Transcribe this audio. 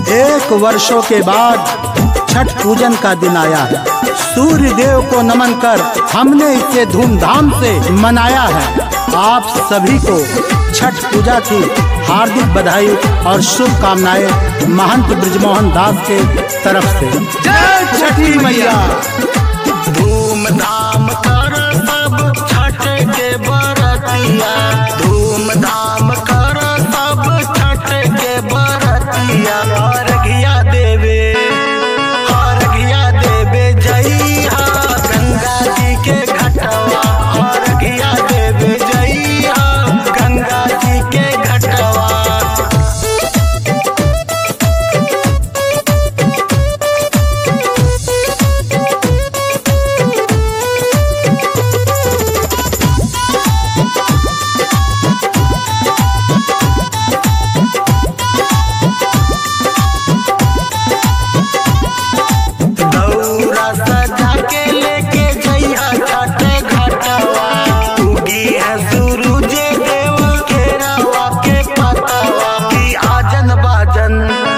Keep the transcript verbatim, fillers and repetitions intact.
एक वर्षों के बाद छठ पूजन का दिन आया है। सूर्य देव को नमन कर हमने इसे धूमधाम से मनाया है। आप सभी को छठ पूजा की हार्दिक बधाई और शुभकामनाएं महंत ब्रिजमोहन दास के तरफ से। जय छठी मैया। धूमधाम कर सब छठ के बरतिया, धूमधाम कर सब छठ के बरतिया। अर्घिया देवे अर्घिया देवे जइहा गंगा जी के घटवा, अर्घिया देवे जइहा गंगा जी के घटवा। दौरा सजा के लेके जइहा छठ घटवा, उगी है सूरज देव केरावा के पतवा। की आजन बाजन